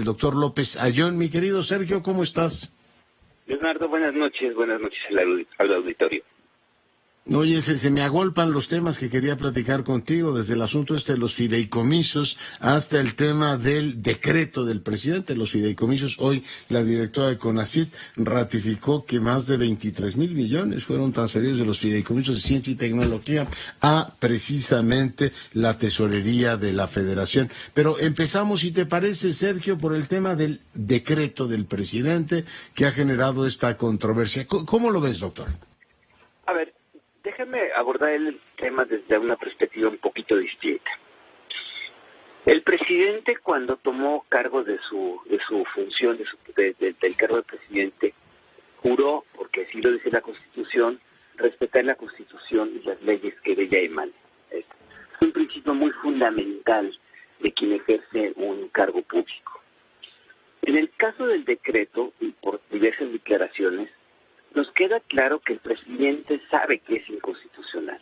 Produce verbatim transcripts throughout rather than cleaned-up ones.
doctor López Ayón. Mi querido Sergio, ¿cómo estás? Leonardo, buenas noches, buenas noches al, al auditorio. Oye, se, se me agolpan los temas que quería platicar contigo, desde el asunto este de los fideicomisos hasta el tema del decreto del presidente de los fideicomisos. Hoy la directora de CONACYT ratificó que más de veintitrés mil millones fueron transferidos de los fideicomisos de ciencia y tecnología a precisamente la tesorería de la Federación. Pero empezamos, si te parece, Sergio, por el tema del decreto del presidente que ha generado esta controversia. ¿Cómo lo ves, doctor? A ver, déjame abordar el tema desde una perspectiva un poquito distinta. El presidente, cuando tomó cargo de su de su función, de su, de, de, del cargo de presidente, juró, porque así lo dice la Constitución, respetar la Constitución y las leyes que de ella emanen. Es un principio muy fundamental de quien ejerce un cargo público. En el caso del decreto, y por diversas declaraciones, nos queda claro que el presidente sabe que es inconstitucional.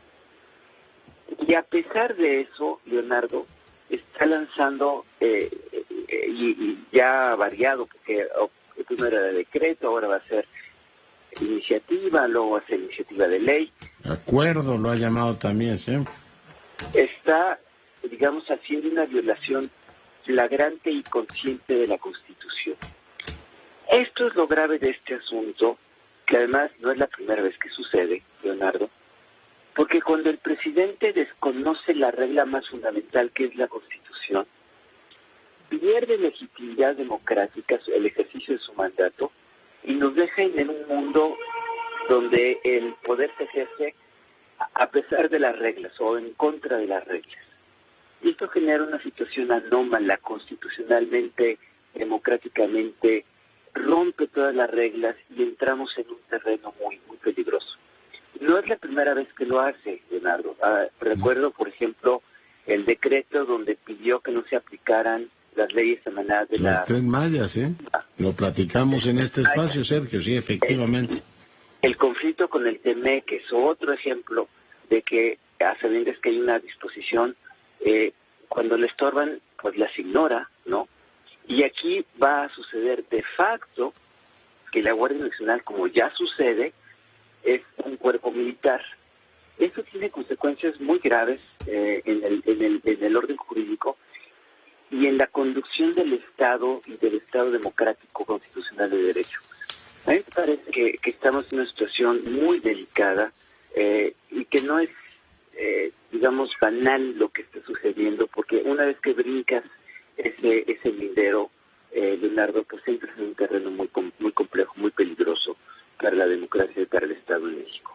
Y a pesar de eso, Leonardo está lanzando, eh, eh, y, y ya ha variado, porque oh, primero era decreto, ahora va a ser iniciativa, luego va a ser iniciativa de ley. Acuerdo, lo ha llamado también, ¿sí? Está, digamos, haciendo una violación flagrante y consciente de la Constitución. Esto es lo grave de este asunto, que además no es la primera vez que sucede, Leonardo, porque cuando el presidente desconoce la regla más fundamental, que es la Constitución, pierde legitimidad democrática el ejercicio de su mandato y nos deja en un mundo donde el poder se ejerce a pesar de las reglas o en contra de las reglas. Y esto genera una situación anómala, constitucionalmente, democráticamente, rompe todas las reglas y entramos en un terreno muy muy peligroso. No es la primera vez que lo hace, Leonardo. Ah, recuerdo, por ejemplo, el decreto donde pidió que no se aplicaran las leyes emanadas de Los la... Tren Mayas, ¿eh? Lo platicamos en este espacio, Sergio, sí, efectivamente. El, el conflicto con el T M E, que es otro ejemplo de que, a sabiendas que hay una disposición, eh, cuando le estorban, pues las ignora, ¿no? Y aquí va a suceder de facto que la Guardia Nacional, como ya sucede, es un cuerpo militar. Esto tiene consecuencias muy graves eh, en, el, en, el, en el orden jurídico y en la conducción del Estado y del Estado democrático constitucional de derecho. A mí me parece que, que estamos en una situación muy delicada eh, y que no es, eh, digamos, banal lo que está sucediendo, porque una vez que brincas ese ese lindero, eh, Leonardo, pues entras en un terreno muy muy complejo, muy peligroso para la democracia y para el Estado de México.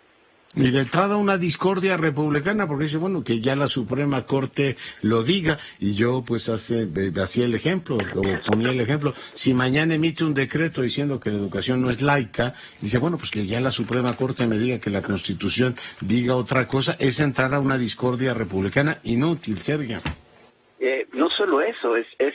Y de entrada una discordia republicana, porque dice, bueno, que ya la Suprema Corte lo diga, y yo pues hace, hacía el ejemplo, o ponía el ejemplo, si mañana emite un decreto diciendo que la educación no es laica, dice, bueno, pues que ya la Suprema Corte me diga que la Constitución diga otra cosa, es entrar a una discordia republicana inútil, Sergio. Eh, no solo eso, es, es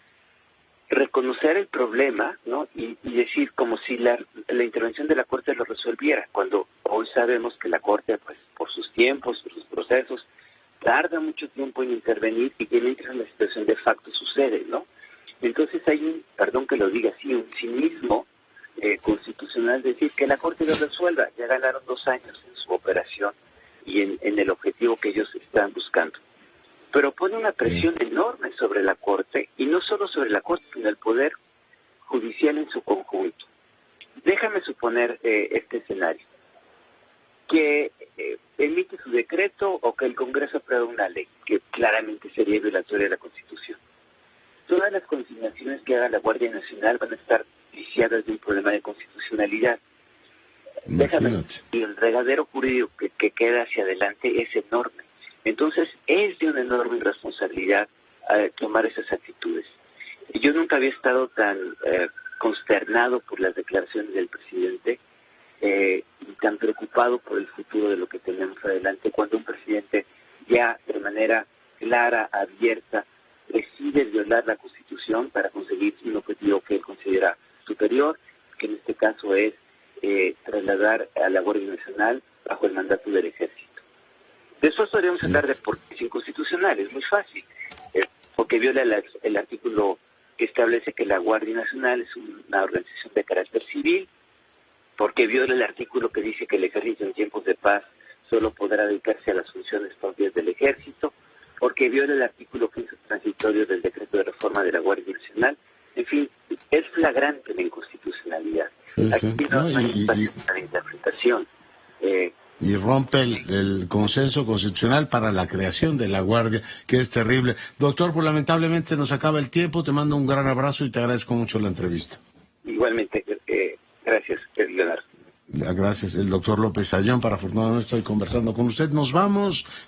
reconocer el problema, ¿no? Y, y decir como si la, la intervención de la Corte lo resolviera, cuando hoy sabemos que la Corte, pues por sus tiempos, por sus procesos, tarda mucho tiempo en intervenir y que mientras la situación de facto sucede, ¿no? Entonces hay un, perdón que lo diga así, un cinismo eh, constitucional, decir que la Corte lo resuelva. Ya ganaron dos años en su operación y en, en el objetivo que ellos están buscando. Pero pone una presión enorme sobre la Corte, y no solo sobre la Corte, sino el Poder Judicial en su conjunto. Déjame suponer eh, este escenario, que eh, emite su decreto o que el Congreso apruebe una ley, que claramente sería violatoria de la Constitución. Todas las consignaciones que haga la Guardia Nacional van a estar viciadas de un problema de constitucionalidad. Déjame, y el regadero jurídico que, que queda hacia adelante es enorme. Entonces, es de una enorme irresponsabilidad eh, tomar esas actitudes. Yo nunca había estado tan eh, consternado por las declaraciones del presidente eh, y tan preocupado por el futuro de lo que tenemos adelante, cuando un presidente ya de manera clara, abierta, decide violar la Constitución para conseguir un objetivo que él considera superior, que en este caso es eh, trasladar a la Guardia Nacional bajo el mandato del Ejército. Después podríamos hablar de por qué es inconstitucional, es muy fácil, eh, porque viola el, el artículo establece que la Guardia Nacional es una organización de carácter civil, porque viola el artículo que dice que el ejército en tiempos de paz solo podrá dedicarse a las funciones propias del ejército, porque viola el artículo quince transitorio del decreto de reforma de la Guardia Nacional. En fin, es flagrante la inconstitucionalidad. Sí, sí. Aquí no, No, no hay y, espacio y, para interpretación. Eh, y rompe el, el consenso constitucional para la creación de la Guardia, que es terrible. Doctor, pues lamentablemente se nos acaba el tiempo. Te mando un gran abrazo y te agradezco mucho la entrevista. igualmente, eh, gracias, Leonardo. Gracias. El doctor López Ayllón, para fortuna no estoy conversando con usted. Nos vamos